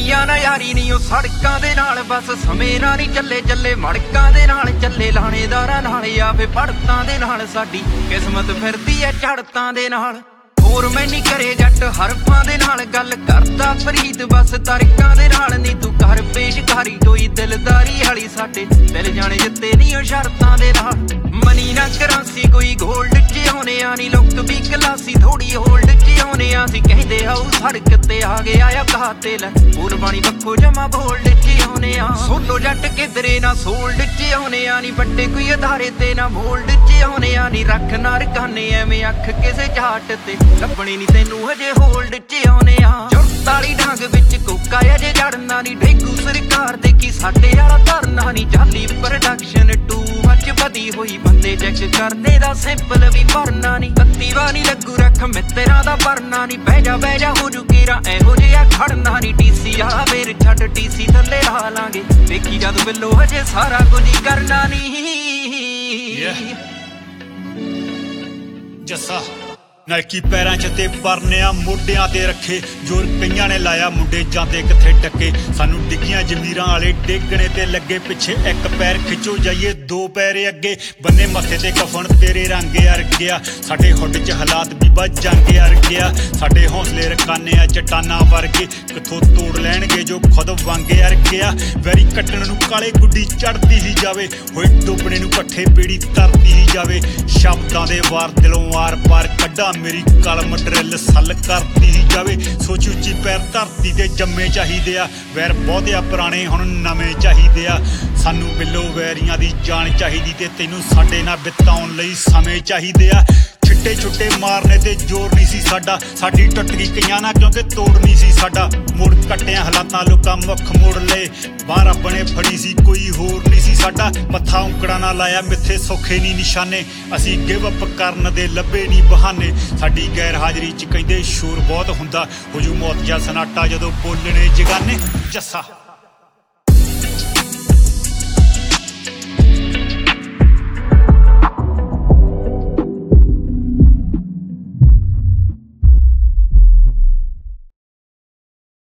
दुनिया ना यारी नहीं ओ सड़कां दे नाल बस समय नाल नहीं चले चले मड़कां दे नाल चले लाणेदारां नाल या फिर पड़तां दे नाल साडी किस्मत फिरदी ऐ झड़तां दे नाल ਹੋਰ ਮੈਂ ਨਹੀਂ ਕਰੇ ਜੱਟ ਹਰਫਾਂ ਦੇ ਨਾਲ ਗੱਲ ਕਰਦਾ ਫਰੀਦ ਬਸ ਤਰਕਾਂ ਦੇ ਨਾਲ ਨਹੀਂ ਤੂੰ ਕਰ ਪੇਸ਼ਕਾਰੀ ਕੋਈ ਦਿਲਦਾਰੀ ਵਾਲੀ ਸਾਡੇ ਦਿਲ ਜਾਣੇ ਜਿੱਤੇ ਨਹੀਂ ਉਹ ਸ਼ਰਤਾਂ ਦੇ ਨਾਲ ਮਨੀ ਨਾ ਕਰਾਂਸੀ ਕੋਈ ਗੋਲਡ ਚ ਆਉਨੇ ਆ ਨਹੀਂ ਲੁੱਕ ਵੀ ਕਲਾਸੀ ਥੋੜੀ ਹੋਲਡ ਚ ਆਉਨੇ ਆ ਸੀ ਕਹਿੰਦੇ ਆਉ ਸੜਕ ਤੇ ਆ ਗਿਆ ਆ ਕਾਤੇ ਲੈ ਬੋਲ ਬਾਣੀ ਵੱਖੋ ਜਮਾ ਬੋਲਡ ਚ ਆਉਨੇ ਆ ਸੋਲੋ ਜੱਟ ਕਿਧਰੇ ਨਾ ਸੋਲਡ ਚ ਆਉਨੇ ਆ ਨਹੀਂ ਵੱਡੇ ਕੋਈ ਅਧਾਰੇ ਤੇ ਨਾ ਮੋਲਡ ਚ ਆਉਨੇ ਆ ਨਹੀਂ ਰੱਖ ਨਾ ਰਕਾਨੇ ਐਵੇਂ ਅੱਖ ਕਿਸੇ ਝਾਟ ਤੇ ਲੱਭਣੀ ਨੀ ਤੈਨੂੰ ਹਜੇ ਹੋਲਡ ਚ ਆਉਨੇ ਆ 44 ਡਾਂਗ ਵਿੱਚ ਕੋਕਾ ਅਜੇ ਜੜਨਾ ਨੀ ਢੇਗੂ ਸਰਕਾਰ ਦੇ ਕੀ ਸਾਡੇ ਵਾਲਾ ਧਰਨਾ ਨੀ ਜਾਲੀ ਪ੍ਰੋਡਕਸ਼ਨ ਟੂ ਮੱਚ ਵਧੀ ਹੋਈ ਬੰਦੇ ਚੈੱਕ ਕਰਦੇ ਦਾ ਸੈਂਪਲ ਵੀ ਭਰਨਾ ਨੀ ਬੱਤੀ ਵਾਲੀ ਲੱਗੂ ਰੱਖ ਮਿੱਤਰਾਂ ਦਾ ਭਰਨਾ ਨੀ ਬਹਿ ਜਾ ਹੋ ਜੂ ਕੀਰਾ ਇਹੋ ਜਿਹਾ ਖੜਨਾ ਨੀ ਟੀਸੀ ਆ ਫੇਰ ਛੱਡ ਟੀਸੀ ਥੱਲੇ ਲਾ ਲਾਂਗੇ ਵੇਖੀ ਜਦ ਬਿੱਲੋ ਹਜੇ ਸਾਰਾ ਕੁਝ ਹੀ ਕਰਨਾ ਨੀ ਜੱਸਾ ਨਾਈਕੀ ਪੈਰਾਂ 'ਚ ਤੇ ਪਰਨਿਆ ਮੋਢਿਆਂ ਤੇ ਰੱਖੇ ਜੋਰ ਕਈਆਂ ਨੇ ਲਾਇਆ ਮੁੰਡੇ ਜਾਂਦੇ ਕਿੱਥੇ ਟੱਕੇ ਸਾਨੂੰ ਡਿੱਗੀਆਂ ਜ਼ਮੀਰਾਂ ਵਾਲੇ ਡੇਗਣੇ ਤੇ ਲੱਗੇ ਪਿੱਛੇ ਇੱਕ ਪੈਰ ਖਿੱਚੋ ਜਾਈਏ ਦੋ ਪੈਰੇ ਅੱਗੇ ਬੰਨੇ ਮੱਥੇ ਤੇ ਕਫਨ ਤੇਰੇ ਰੰਗ ਅਰ ਗਿਆ ਸਾਡੇ ਹੁੱਡ 'ਚ ਹਾਲਾਤ ਬੀਬਾ ਜੰਗ ਅਰ ਗਿਆ ਸਾਡੇ ਹੌਸਲੇ ਰਕਾਨੇ ਆ ਚਟਾਨਾਂ ਵਰਗੇ ਕਿੱਥੋਂ ਤੋੜ ਲੈਣਗੇ ਜੋ ਖੁਦ ਵਾਂਗ ਅਰ ਗਿਆ ਵੈਰੀ ਕੱਟਣ ਨੂੰ ਕਾਲੇ ਗੁੱਡੀ ਚੜਦੀ ਹੀ ਜਾਵੇ ਹੋਏ ਡੋਬਣੇ ਨੂੰ ਪੱਠੇ ਪੀੜੀ ਤਰਦੀ ਹੀ ਜਾਵੇ ਸ਼ਬਦਾਂ ਦੇ ਵਾਰ ਦਿਲੋਂ ਆਰ ਪਾਰ ਕੱਢਾਂ ਮੇਰੀ ਕਲਮ ਡਰਿੱਲ ਸੱਲ ਕਰਦੀ ਹੀ ਜਾਵੇ ਸੋਚ ਉੱਚੀ ਪੈਰ ਧਰਤੀ ਤੇ ਜੰਮੇ ਚਾਹੀਦੇ ਆ ਵੈਰ ਬਹੁਤੇ ਆ ਪੁਰਾਣੇ ਹੁਣ ਨਵੇਂ ਚਾਹੀਦੇ ਆ ਸਾਨੂੰ ਬਿੱਲੋ ਵੈਰੀਆਂ ਦੀ ਜਾਨ ਚਾਹੀਦੀ ਤੇ ਤੈਨੂੰ ਸਾਡੇ ਨਾਲ ਬਿਤਾਉਣ ਲਈ ਸਮੇਂ ਚਾਹੀਦੇ ਆ ਛਿੱਟੇ ਛੁੱਟੇ ਮਾਰਨੇ ਤੇ ਜ਼ੋਰ ਨਹੀਂ ਸੀ ਸਾਡਾ ਸਾਡੀ ਟੁੱਟ ਗਈ ਕਈਆਂ ਨਾਲ ਕਿਉਂਕਿ ਤੋੜ ਨਹੀਂ ਸੀ ਸਾਡਾ ਮੁੜ ਕੱਟਿਆ ਹਾਲਾਤਾਂ ਲੋਕਾਂ ਮੁੱਖ ਮੋੜ ਲਏ ਬਾਹਰ ਆਪਣੇ ਫੜੀ ਸੀ ਕੋਈ ਹੋਰ ਨਹੀਂ ਸੀ ਸਾਡਾ ਮੱਥਾ ਉਂਕੜਾ ਨਾ ਲਾਇਆ ਮਿੱਥੇ ਸੌਖੇ ਨਹੀਂ ਨਿਸ਼ਾਨੇ ਅਸੀਂ ਗਿਵ ਅਪ ਕਰਨ ਦੇ ਲੱਭੇ ਨਹੀਂ ਬਹਾਨੇ ਸਾਡੀ ਗੈਰ ਹਾਜ਼ਰੀ 'ਚ ਕਹਿੰਦੇ ਸ਼ੋਰ ਬਹੁਤ ਹੁੰਦਾ ਹੋ ਜੂ ਮੌਤ ਜਾਂ ਸਨਾਟਾ ਜਦੋਂ ਬੋਲਣੇ ਜਗਾਨੇ ਜੱਸਾ